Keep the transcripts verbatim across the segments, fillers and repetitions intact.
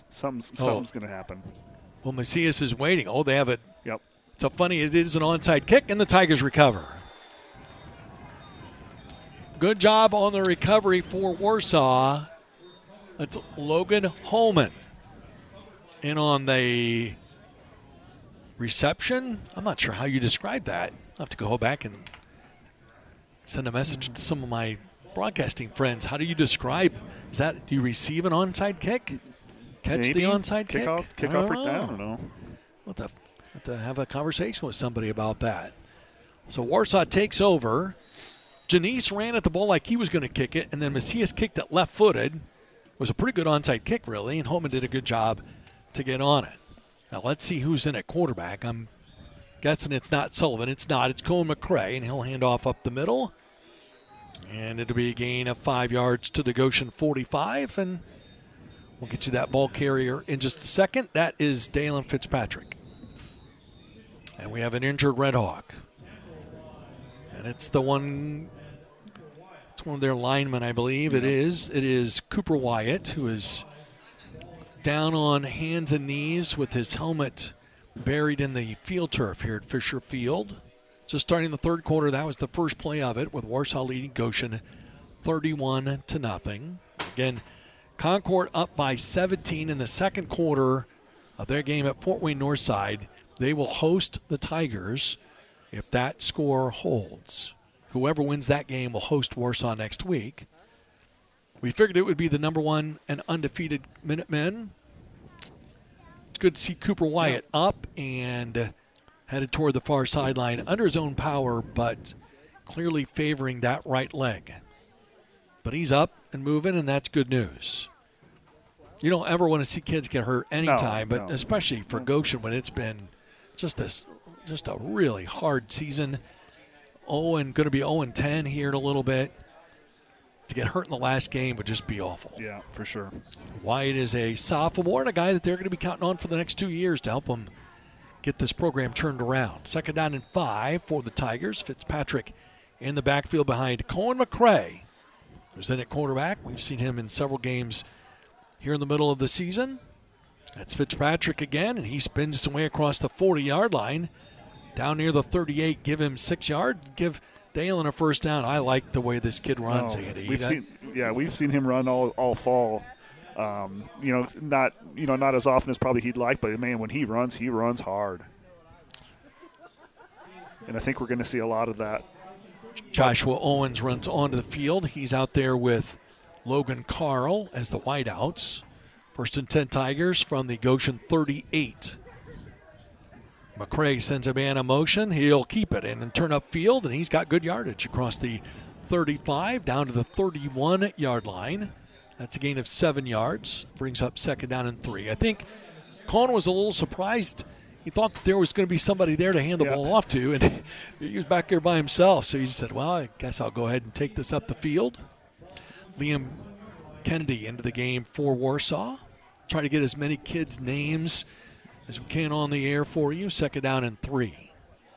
Something's, something's oh. going to happen. Well, Macias is waiting. Oh, they have it. Yep. It's a funny, it is an onside kick, and the Tigers recover. Good job on the recovery for Warsaw. That's Logan Holman. And on the reception, I'm not sure how you describe that. I'll have to go back and send a message to some of my broadcasting friends. How do you describe? Is that, do you receive an onside kick? Catch Maybe. the onside kick? Kickoff, kickoff or down, I don't know. We'll have to, have to have a conversation with somebody about that. So Warsaw takes over. Janice ran at the ball like he was going to kick it, and then Macias kicked it left-footed. It was a pretty good onside kick, really, and Holman did a good job to get on it. Now let's see who's in at quarterback. I'm guessing it's not Sullivan. It's not. It's Cohen McCray, and he'll hand off up the middle. And it'll be a gain of five yards to the Goshen forty-five, and we'll get you that ball carrier in just a second. That is Dalen Fitzpatrick. And we have an injured Red Hawk. And it's the one, it's one of their linemen, I believe. It is. It is Cooper Wyatt, who is down on hands and knees with his helmet buried in the field turf here at Fisher Field. Just starting the third quarter, that was the first play of it, with Warsaw leading Goshen thirty-one to nothing. Again, Concord up by seventeen in the second quarter of their game at Fort Wayne Northside. They will host the Tigers if that score holds. Whoever wins that game will host Warsaw next week. We figured it would be the number one and undefeated Minutemen. It's good to see Cooper Wyatt up and headed toward the far sideline under his own power, but clearly favoring that right leg. But he's up and moving, and that's good news. You don't ever want to see kids get hurt anytime, no, but no. especially for Goshen when it's been just this, just a really hard season. Oh, and going to be oh and ten here in a little bit. To get hurt in the last game would just be awful. Yeah, for sure. Wyatt is a sophomore and a guy that they're going to be counting on for the next two years to help them get this program turned around. Second down and five for the Tigers. Fitzpatrick in the backfield behind Cohen McCray, who's in at quarterback. We've seen him in several games here in the middle of the season. That's Fitzpatrick again, and he spins his way across the forty-yard line. Down near the thirty-eight, give him six yards, give Dalen a first down. I like the way this kid runs, no, Andy. We've seen, yeah, we've seen him run all all fall. Um, you know, not you know not as often as probably he'd like, but man, when he runs, he runs hard. And I think we're going to see a lot of that. Joshua Owens runs onto the field. He's out there with Logan Carl as the wideouts. First and ten Tigers from the Goshen thirty-eight. McCray sends a man in motion. He'll keep it and turn up field, and he's got good yardage across the thirty-five down to the thirty-one-yard line. That's a gain of seven yards. Brings up second down and three. I think Cohen was a little surprised. He thought that there was going to be somebody there to hand the yeah. ball off to, and he was back there by himself. So he said, well, I guess I'll go ahead and take this up the field. Liam Kennedy into the game for Warsaw. Try to get as many kids' names as we can on the air for you. Second down and three.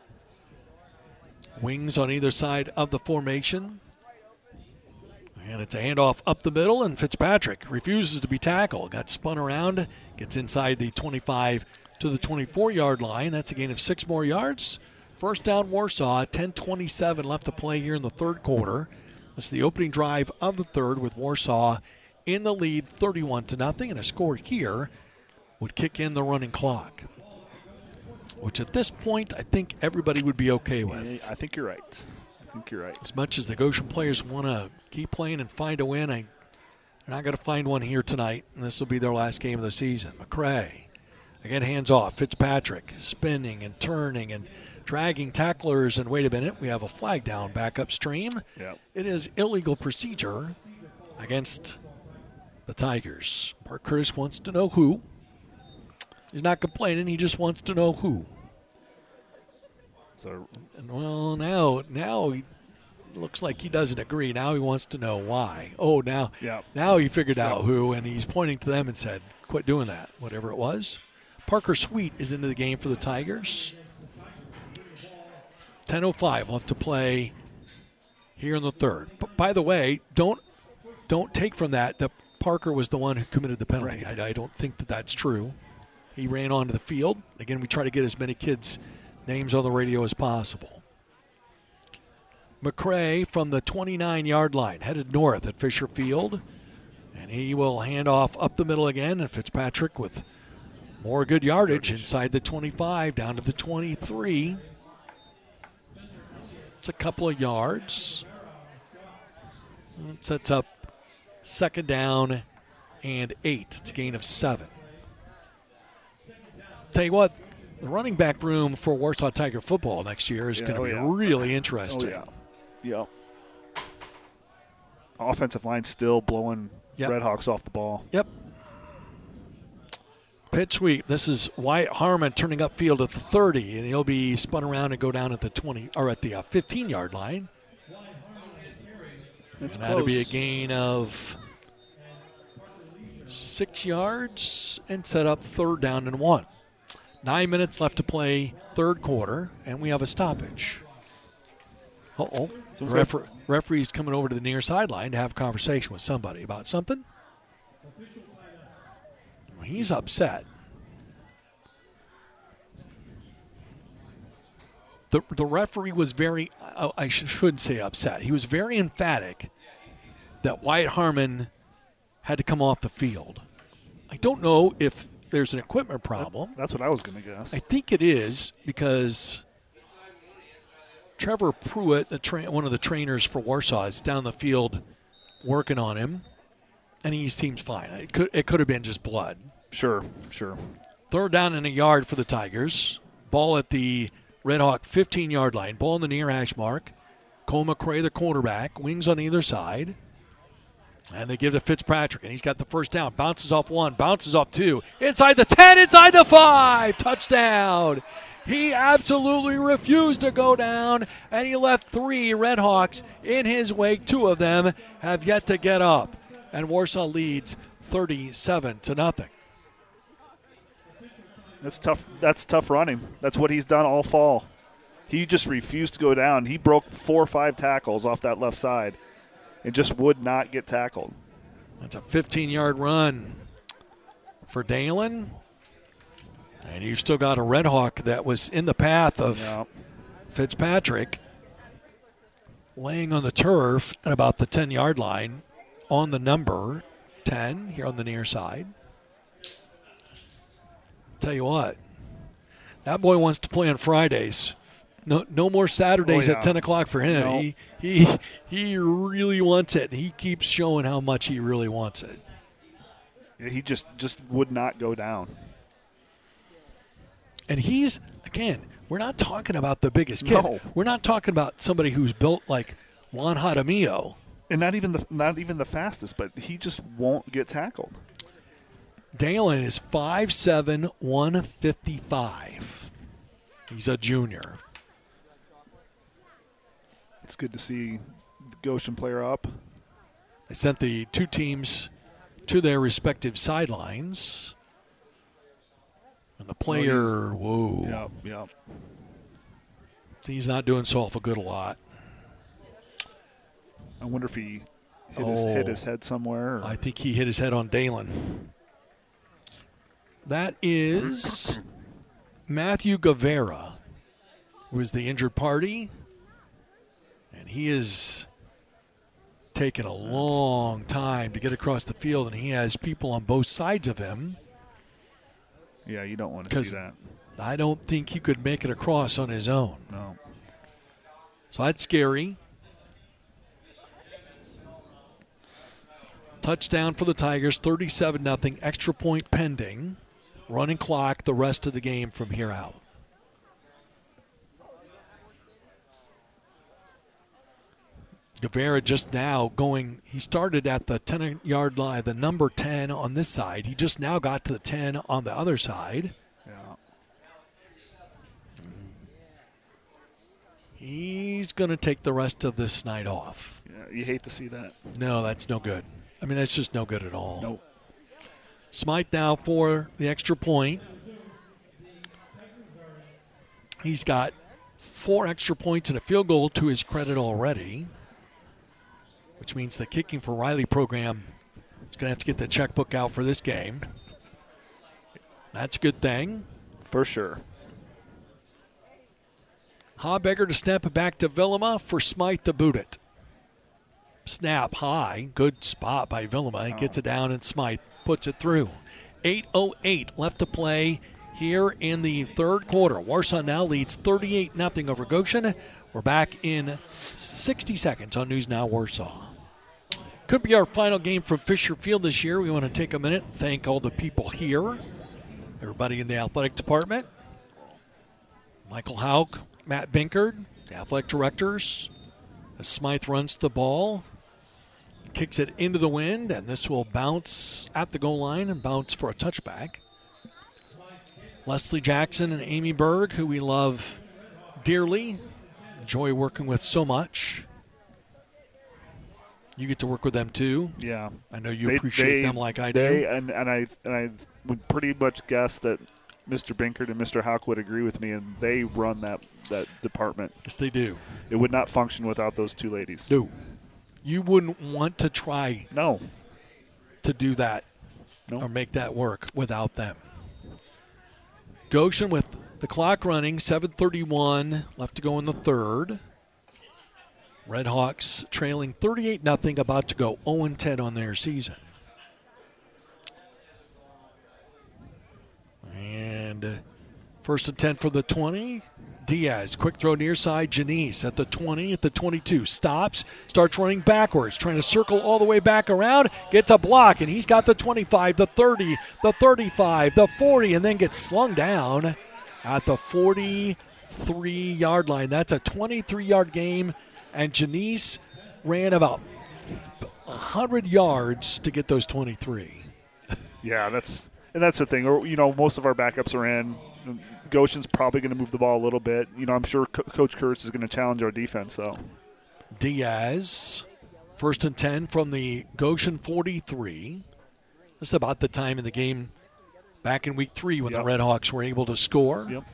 Wings on either side of the formation. And it's a handoff up the middle, and Fitzpatrick refuses to be tackled. Got spun around, gets inside the twenty-five to the twenty-four-yard line. That's a gain of six more yards. First down Warsaw, ten twenty-seven left to play here in the third quarter. It's the opening drive of the third with Warsaw in the lead thirty-one to nothing, and a score here would kick in the running clock, which at this point I think everybody would be okay with. I think you're right. I think you're right. As much as the Goshen players want to keep playing and find a win, I, they're not going to find one here tonight, and this will be their last game of the season. McCray, again, hands off. Fitzpatrick spinning and turning and dragging tacklers, and wait a minute, we have a flag down back upstream. Yep. It is illegal procedure against the Tigers. Park Curtis wants to know who. He's not complaining, he just wants to know who. So, and well, now now he looks like he doesn't agree. Now he wants to know why. Oh, now yeah. now he figured out yeah. who, and he's pointing to them and said, quit doing that, whatever it was. Parker Sweet is into the game for the Tigers. ten oh five left to play here in the third. But by the way, don't don't take from that the Parker was the one who committed the penalty. Right. I, I don't think that that's true. He ran onto the field. Again, we try to get as many kids' names on the radio as possible. McCray from the twenty-nine-yard line, headed north at Fisher Field. And he will hand off up the middle again. And Fitzpatrick with more good yardage inside the twenty-five, down to the twenty-three. It's a couple of yards. It sets up second down and eight. It's a gain of seven. Tell you what, the running back room for Warsaw Tiger football next year is Yeah, going to oh be yeah. really interesting. Oh, yeah. Yep. Offensive line still blowing Yep. Redhawks off the ball. Yep. Pitch sweep. This is Wyatt Harmon turning upfield at the thirty, and he'll be spun around and go down at the twenty or at the uh, fifteen-yard line. That's and that'll be a close. gain of six yards and set up third down and one. Nine minutes left to play third quarter, and we have a stoppage. Uh-oh. The refer- referee's coming over to the near sideline to have a conversation with somebody about something. He's upset. The, the referee was very, uh, I sh- shouldn't say upset. He was very emphatic that Wyatt Harmon had to come off the field. I don't know if there's an equipment problem. That, that's what I was going to guess. I think it is because Trevor Pruitt, the tra- one of the trainers for Warsaw, is down the field working on him, and he seems fine. It could it could have been just blood. Sure, sure. Third down and a yard for the Tigers. Ball at the Red Hawk fifteen-yard line. Ball in the near hash mark. Cole McCray, the quarterback. Wings on either side. And they give to Fitzpatrick, and he's got the first down. Bounces off one, bounces off two. Inside the ten, inside the five. Touchdown. He absolutely refused to go down, and he left three Red Hawks in his wake. Two of them have yet to get up. And Warsaw leads thirty-seven to nothing. That's tough. That's tough running. That's what he's done all fall. He just refused to go down. He broke four or five tackles off that left side and just would not get tackled. That's a fifteen-yard run for Dalen. And you've still got a Red Hawk that was in the path of Yeah. Fitzpatrick, laying on the turf at about the ten-yard line on the number ten here on the near side. Tell you what, that boy wants to play on Fridays. No, no more Saturdays Oh, yeah. at ten o'clock for him. No. He he he really wants it. He keeps showing how much he really wants it. Yeah, he just, just would not go down. And he's, again, we're not talking about the biggest kid. No. We're not talking about somebody who's built like Juan Jaramillo. And not even the not even the fastest, but he just won't get tackled. Dalen is five seven, one fifty-five. He's a junior. It's good to see the Goshen player up. They sent the two teams to their respective sidelines. And the player, whoa, Yep, yep. he's not doing so awful good a lot. I wonder if he hit, his, hit his head somewhere. Or. I think he hit his head on Dalen. That is Matthew Guevara, who is the injured party. And he is taken a long time to get across the field, and he has people on both sides of him. Yeah, you don't want to see 'Cause that. I don't think he could make it across on his own. No. So that's scary. Touchdown for the Tigers, thirty-seven nothing, extra point pending. Running clock the rest of the game from here out. Guevara just now going, he started at the ten-yard line, the number ten on this side. He just now got to the ten on the other side. Yeah. He's going to take the rest of this night off. Yeah, you hate to see that. No, that's no good. I mean, that's just no good at all. Nope. Smythe now for the extra point. He's got four extra points and a field goal to his credit already, which means the kicking for Riley program He's going to have to get the checkbook out for this game. That's a good thing. For sure. Habegger to snap it back to Vilima for Smythe to boot it. Snap high. Good spot by Vilima. He gets it down and Smythe puts it through. eight oh eight left to play here in the third quarter. Warsaw now leads thirty-eight nothing over Goshen. We're back in sixty seconds on News Now Warsaw. Could be our final game from Fisher Field this year. We want to take a minute and thank all the people here. Everybody in the athletic department. Michael Hauk, Matt Binkard, the athletic directors. As Smythe runs the ball, kicks it into the wind, and this will bounce at the goal line and bounce for a touchback. Leslie Jackson and Amy Berg, who we love dearly, enjoy working with so much. You get to work with them too. Yeah, I know you they, appreciate they, them like I they, do. And, and I and I would pretty much guess that Mister Binkard and Mister Hauk would agree with me, and they run that, that department. Yes, they do. It would not function without those two ladies. No. You wouldn't want to try No. to do that No. or make that work without them. Goshen with the clock running, seven thirty-one left to go in the third. Red Hawks trailing thirty-eight nothing, about to go oh and ten on their season. And uh, first and ten for the twenty. Diaz, quick throw near side. Janice at the twenty, at the twenty-two. Stops, starts running backwards, trying to circle all the way back around. Gets a block, and he's got the twenty-five, the thirty, the thirty-five, the forty, and then gets slung down at the forty-three-yard line. That's a twenty-three-yard game, and Janice ran about one hundred yards to get those twenty-three. Yeah, that's and that's the thing. Or, you know, most of our backups are in. Goshen's probably going to move the ball a little bit. You know, I'm sure Co- Coach Kurtz is going to challenge our defense, though. Diaz, first and ten from the Goshen forty-three. This is about the time in the game back in week three when yep. the Red Hawks were able to score. Yep.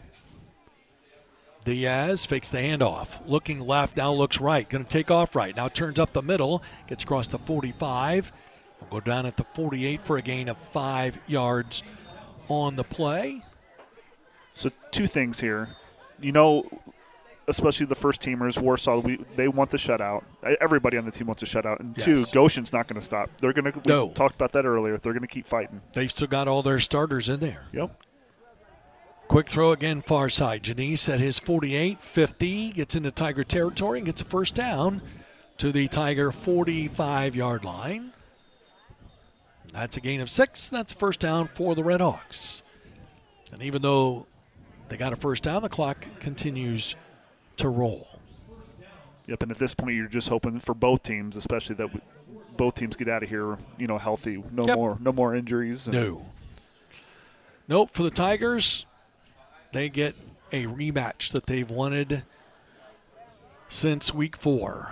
Diaz fakes the handoff. Looking left, now looks right. Going to take off right. Now turns up the middle. Gets across the forty-five. We'll go down at the forty-eight for a gain of five yards on the play. So two things here. You know, especially the first teamers, Warsaw, we, they want the shutout. Everybody on the team wants a shutout. And yes. two, Goshen's not going to stop. They're going to. We no. talked about that earlier. They're going to keep fighting. They've still got all their starters in there. Yep. Quick throw again, far side. Janice at his forty-eight, fifty, gets into Tiger territory and gets a first down to the Tiger forty-five-yard line. That's a gain of six. That's a first down for the Red Hawks. And even though they got a first down, the clock continues to roll. Yep, and at this point, you're just hoping for both teams, especially that we, both teams get out of here, you know, healthy. No yep. more, no more injuries. And no. Nope. For the Tigers, they get a rematch that they've wanted since week four.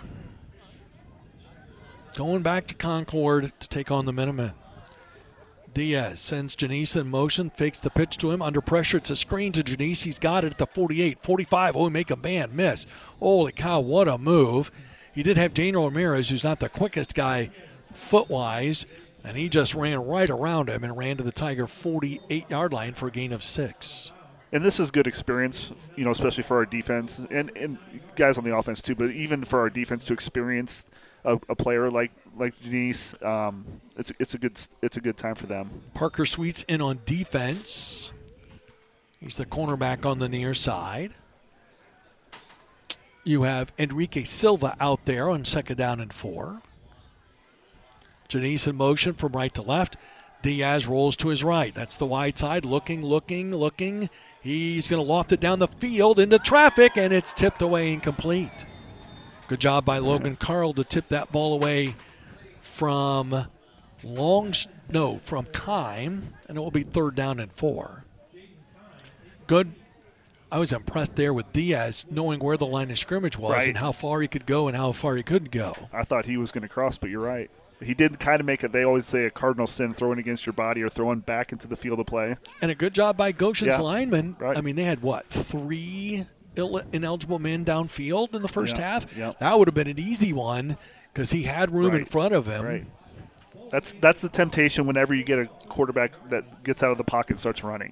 Going back to Concord to take on the Minutemen. Diaz sends Janice in motion, fakes the pitch to him. Under pressure, it's a screen to Janice. He's got it at the forty-eight, forty-five. Oh, make a man miss. Holy cow, what a move. He did have Daniel Ramirez, who's not the quickest guy foot-wise, and he just ran right around him and ran to the Tiger forty-eight-yard line for a gain of six. And this is good experience, you know, especially for our defense and, and guys on the offense too, but even for our defense to experience a, a player like like Janice, um, it's it's a good it's a good time for them. Parker Sweets in on defense. He's the cornerback on the near side. You have Enrique Silva out there on second down and four. Janice in motion from right to left. Diaz rolls to his right. That's the wide side. Looking, looking, looking. He's going to loft it down the field into traffic, and it's tipped away incomplete. Good job by Logan Carl to tip that ball away from long, no, from Kime, and it will be third down and four. Good. I was impressed there with Diaz knowing where the line of scrimmage was right. and how far he could go and how far he couldn't go. I thought he was going to cross, but you're right. He did kind of make it, they always say, a cardinal sin, throwing against your body or throwing back into the field of play. And a good job by Goshen's yeah. linemen. Right. I mean, they had, what, three Ill- ineligible men downfield in the first yeah. half? Yeah. That would have been an easy one because he had room right. in front of him. Right. That's that's the temptation whenever you get a quarterback that gets out of the pocket and starts running.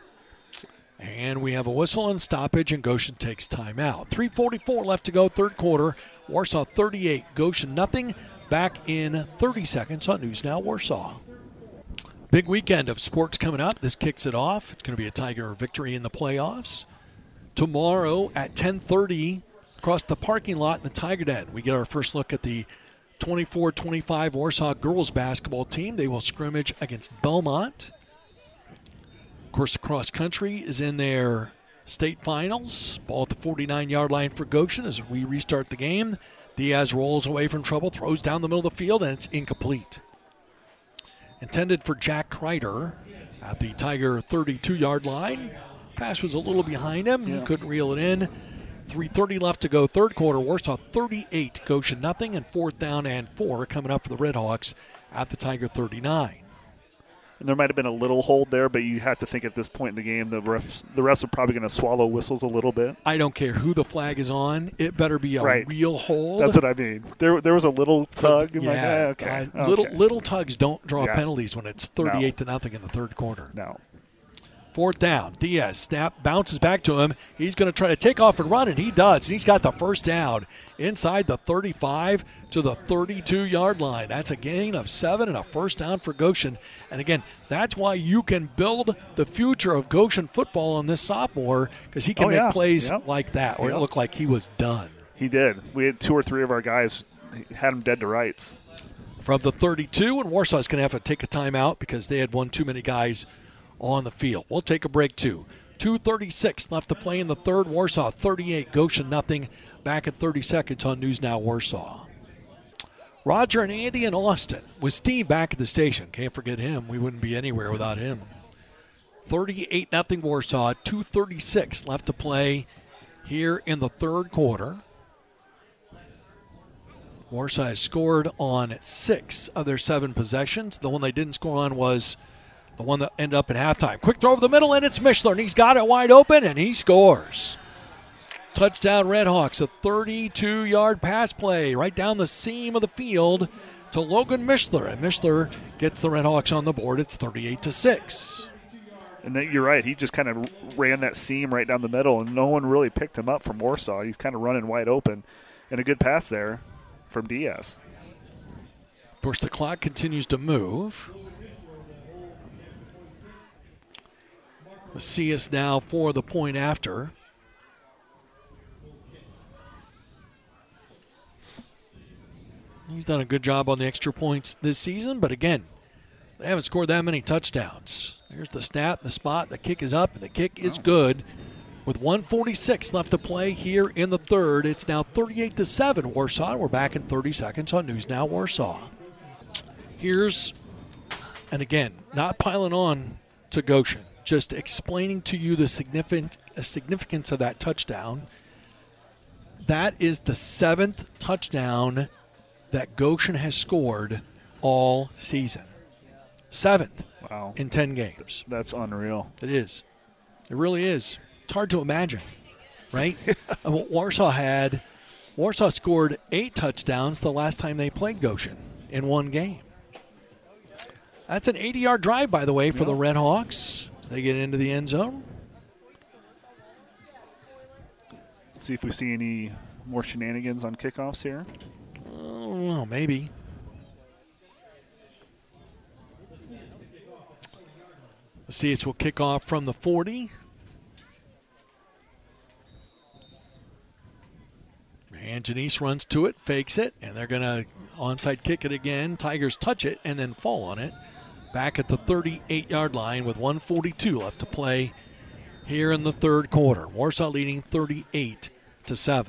And we have a whistle and stoppage, and Goshen takes timeout. three forty-four left to go, third quarter. Warsaw thirty-eight, Goshen nothing. Back in thirty seconds on News Now Warsaw. Big weekend of sports coming up. This kicks it off. It's going to be a Tiger victory in the playoffs. Tomorrow at ten thirty, across the parking lot in the Tiger Den, we get our first look at the twenty-four twenty-five Warsaw girls basketball team. They will scrimmage against Belmont. Of course, the cross country is in their state finals. Ball at the forty-nine-yard line for Goshen as we rstart the game. Diaz rolls away from trouble, throws down the middle of the field, and it's incomplete. Intended for Jack Kreider at the Tiger thirty-two-yard line. Pass was a little behind him. Yeah. He couldn't reel it in. three thirty left to go, third quarter. Warsaw thirty-eight, Goshen nothing, and fourth down and four coming up for the Redhawks at the Tiger thirty-nine. And there might have been a little hold there, but you have to think at this point in the game the refs the refs are probably going to swallow whistles a little bit. I don't care who the flag is on. It better be a Right. real hold. That's what I mean. There there was a little tug. I'm yeah, like, eh, okay. uh, little okay. little tugs don't draw Yeah. penalties when it's thirty-eight to nothing in the third quarter. No. Fourth down. Diaz snap bounces back to him. He's going to try to take off and run, and he does. And he's got the first down inside the thirty-five to the thirty-two-yard line. That's a gain of seven and a first down for Goshen. And again, that's why you can build the future of Goshen football on this sophomore, because he can Oh, make yeah. plays Yep. like that, where Yep. it looked like he was done. He did. We had two or three of our guys had him dead to rights. From the thirty-two, and Warsaw's going to have to take a timeout because they had one too many guys on the field. We'll take a break too. two thirty-six left to play in the third. Warsaw thirty-eight, Goshen nothing. Back at thirty seconds on News Now Warsaw. Roger and Andy in Austin with Steve back at the station. Can't forget him. We wouldn't be anywhere without him. thirty-eight nothing Warsaw. two thirty-six left to play here in the third quarter. Warsaw has scored on six of their seven possessions. The one they didn't score on was the one that ended up at halftime. Quick throw over the middle, and it's Mishler, and he's got it wide open, and he scores. Touchdown Redhawks, a thirty-two-yard pass play right down the seam of the field to Logan Mishler, and Mishler gets the Redhawks on the board. It's thirty-eight to six. And then you're right. He just kind of ran that seam right down the middle, and no one really picked him up from Warsaw. He's kind of running wide open, and a good pass there from Diaz. Of course, the clock continues to move. Macias now for the point after. He's done a good job on the extra points this season, but again, they haven't scored that many touchdowns. Here's the snap, the spot, the kick is up, and the kick is good. With one forty-six left to play here in the third, it's now thirty-eight to seven Warsaw. We're back in thirty seconds on News Now Warsaw. Here's, and again, not piling on to Goshen, just explaining to you the significant, uh, significance of that touchdown. That is the seventh touchdown that Goshen has scored all season. Seventh Wow. in ten games. That's unreal. It is. It really is. It's hard to imagine, right? I mean, Warsaw had, Warsaw scored eight touchdowns the last time they played Goshen in one game. That's an eighty-yard drive, by the way, for Yeah. the Redhawks as they get into the end zone. Let's see if we see any more shenanigans on kickoffs here. Oh, maybe. See, it will kick off from the forty. And Janice runs to it, fakes it, and they're going to onside kick it again. Tigers touch it and then fall on it. Back at the thirty-eight-yard line with one forty-two left to play here in the third quarter. Warsaw leading thirty-eight to seven.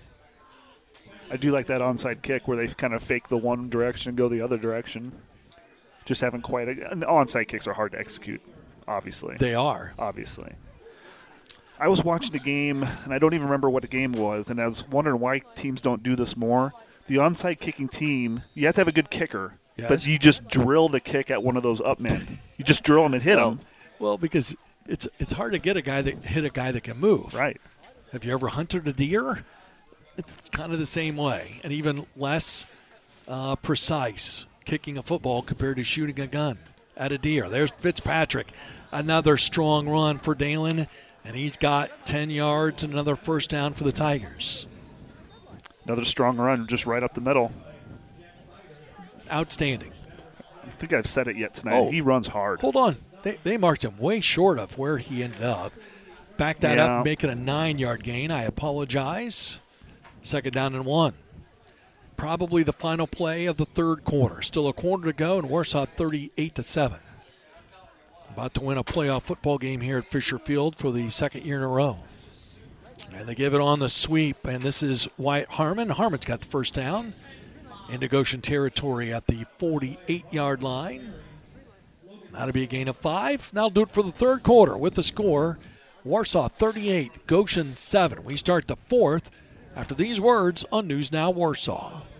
I do like that onside kick where they kind of fake the one direction and go the other direction. Just haven't quite. And onside kicks are hard to execute, obviously. They are. Obviously. I was watching the game, and I don't even remember what the game was, and I was wondering why teams don't do this more. The onside kicking team, you have to have a good kicker, Yes. but you just drill the kick at one of those up men. You just drill them and hit them. Well, because it's it's hard to get a guy that hit a guy that can move. Right. Have you ever hunted a deer? It's kind of the same way, and even less uh, precise kicking a football compared to shooting a gun at a deer. There's Fitzpatrick. Another strong run for Dalen, and he's got ten yards and another first down for the Tigers. Another strong run just right up the middle. Outstanding. I don't think I've said it yet tonight. Oh, he runs hard. Hold on. They, they marked him way short of where he ended up. Back that yeah. up and make it a nine-yard gain. I apologize. Second down and one. Probably the final play of the third quarter. Still a quarter to go, and Warsaw thirty-eight to seven. About to win a playoff football game here at Fisher Field for the second year in a row. And they give it on the sweep, and this is Wyatt Harmon. Harmon's got the first down into Goshen territory at the forty-eight-yard line. That'll be a gain of five. That'll do it for the third quarter with the score. Warsaw thirty-eight, Goshen seven. We start the fourth after these words on News Now Warsaw.